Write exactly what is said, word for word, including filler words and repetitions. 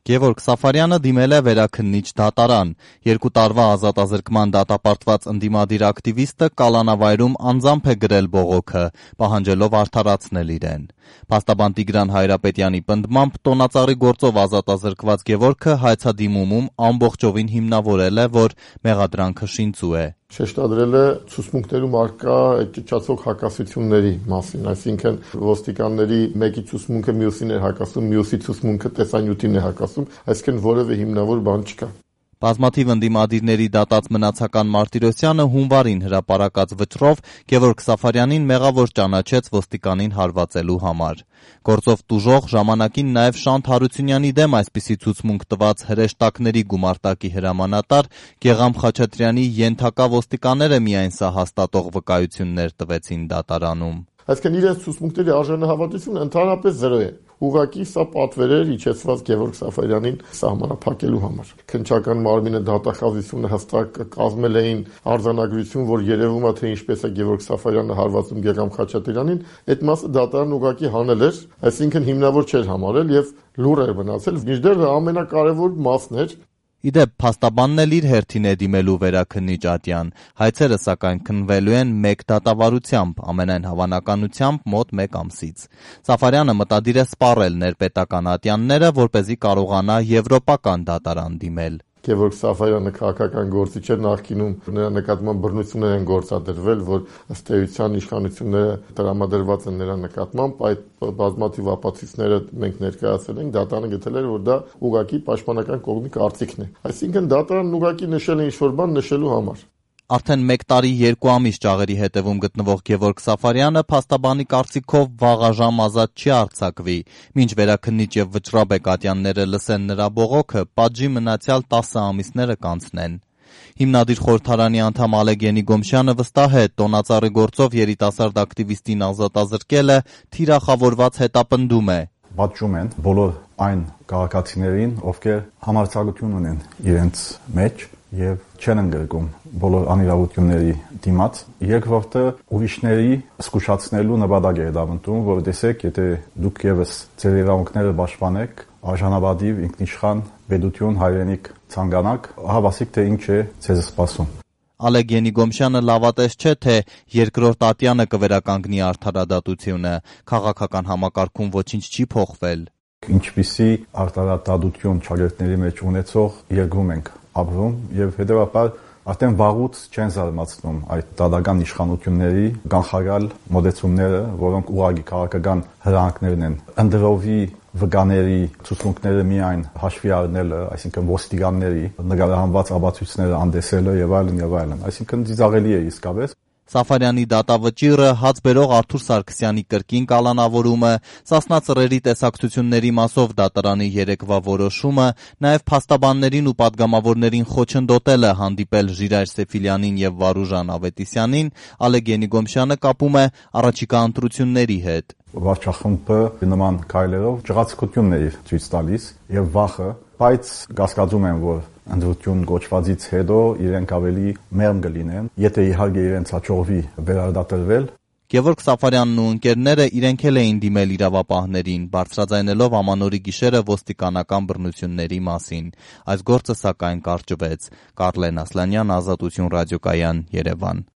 Գևորգ Սաֆարյանը դիմել է վերաքննիչ դատարան։ Երկու տարվա ազատազրկման դատապարտված ընդդիմադիր ակտիվիստը կալանավայրում անձամբ է գրել բողոքը, պահանջելով արդարացնել իրեն։ Փաստաբան Տիգրան Հայրապետյանի պնդմամբ տոնածառի գործով ազատազրկված Գևորգը հայցադիմումում ամբողջովին հիմնավորել է, որ մեղադրանքը շինծու է։ Շեշտադրել է ցուցմունքներում առկա ճճացող հակասությունների մասին, այսինքն ոստիկանների մեկի ցուցմունքը մյուսին է հակասում, մյուսի ցուցմունքը տեսանյութին է հակասում, այսինքն որևէ հիմնավոր բան չկա։ Բազմաթիվ ընդդիմադիրների դատած Մնացական Մարտիրոսյանը հունվարին հրապարակած վճռով Գևորգ Սաֆարյանին մեղավոր ճանաչեց ոստիկանին հարվածելու համար։ Գործով տուժող ժամանակին նաև Շանթ Հարությունյանի դեմ այսպիսի ցուցմունք տված հրեշտակների գումարտակի հրամանատար Գեղամ Խաչատրյանի ենթակա ոստիկանները միայն սա հաստատող վկայություններ տվեցին դատարանում։ Այսինքն իրենց ցուցմունքների արժանահավատությունը ընդհանրապես զրո է։ Ուղղակի սա պատվեր էր իջեցված Գևորգ Սաֆարյանին սահմանափակելու համար։ Քննչական մարմինը դատախազությունը հստակ կազմել էին արձանագրություն, որ երևում է թե ինչպես է Գևորգ Սաֆարյանը հարվածում Գեղամ Խաչատրյանին, այդ մասը դատարանը ուղղակի հանել էր, այսինքն հիմնավոր չէր համարել եւ լուռ էր մնացել, մինչդեռ ամենակարևոր մասն էր։ Իդեպ փաստաբանն էլ իր հերթին է դիմելու վերաքննիչ ատյան։ Հայցերը սակայն քննվելու են մեկ դատավարությամբ, ամենայն հավանականությամբ մոտ մեկ ամսից։ Սաֆարյանը մտադիր է սպառել ներպետական ատյանները, որպեսզի կարողանա եվրոպական դատարան դիմել։ Գևորգ Սաֆարյանը քաղաքական գործիչ է, նախկինում նրա նկատմամբ բռնություններ են գործադրվել, որ ըստ էության իշխանությունները տրամադրված են նրա նկատմամբ, այդ բազմաթիվ ապացույցները մենք ներկայացրել ենք, դատարանը գտել էր, որ դա ուղղակի պաշտպանական կողմի կարծիքն է։ Այսինքն դատարանն ուղղակի նշել է ինչ-որ բան նշելու համար։ Արդեն մեկ տարի երկու ամիս ճաղերի հետևում գտնվող Գևորգ Սաֆարյանը փաստաբանի կարծիքով վաղաժամ ազատ չի արձակվի։ Մինչ վերաքննիչ եւ վճռաբեկ ատյանները լսեն նրա բողոքը, պատժի մնացյալ տասը ամիսները կանցնեն։ Հիմնադիր խորհրդարանի անդամ Ալեգենի Գոմշյանը վստահ է, տոնածառի գործով երիտասարդ ակտիվիստին ազատազրկելը թիրախավորված հետապնդում է։ Պատժում են բոլոր այն քաղաքացիներին, ովքեր համարձակություն ունեն իրենց մեջ եւ չեն ընդգրկում բոլոր անիրավությունների դիմաց։ Երկրորդը ուրիշների զսկուշացնելու նպատակ է դավանդում, որ տեսեք, եթե դուք եւս ձեր իրավունքները պաշտպանեք, արժանապատիվ ինքնիշխան պետություն հայրենիք ցանկանաք, հավասիկ թե ինչ է ձեզ սպասում։ Ալեգենի Գոմշյանը լավատես չէ, թե երկրորդ ատյանը կվերականգնի արդարադատությունը, քաղաքական համակարգում ոչինչ չի փոխվել։ Ինչպիսի արդարադատություն շագերտների մեջ ունեցող երկրում ենք ապրում եւ հետեւաբար արդեն վաղուց չեն զարմացնում այդ դատական իշխանությունների կանխարգալ մոդեցումները, որոնք ուղղակի քաղաքական հրանքներն են։ Ընդրովի վկաների ցուցմունքները միայն հաշվի առնելը, այսինքն ոստիկանների նկարահանված ապացույցները անդեսելը եւ այլն եւ այլն, այսինքն ծիծաղելի է իսկապես։ Սաֆարյանի դատավճիռը, հաց բերող Արթուր Սարգսյանի կրկին կալանավորումը, Սասնա Ծռերի տեսակցությունների մասով դատարանի երեկվա որոշումը, նաև փաստաբաններին ու պատգամավորներին խոչընդոտելը հանդիպել Ժիրայր Սեֆիլյանին եւ Վարուժան Ավետիսյանին, Ալեգենի Գոմշյանը կապում է առաջիկա ընտրությունների հետ։ Վարչախմբը նման քայլերով ջղացկությունն է ցույց տալիս եւ վախը, բայց կասկածում եմ, որ ընդրություն գոչվածից հետո իրենք ավելի մեղմ կլինեն, եթե իհարկե իրենց հաջողվի վերադատրվել։ Գևորգ Սաֆարյանն ու ընկերները իրենք էլ էին դիմել իրավապահներին, բարձրաձայնելով ամանորի գիշերը ոստիկանական բռնությունների մասին։ Այս գործը սակայն կարճվեց։ Կարլեն Ասլանյան, Ազատություն ռադիոկայան, Երևան։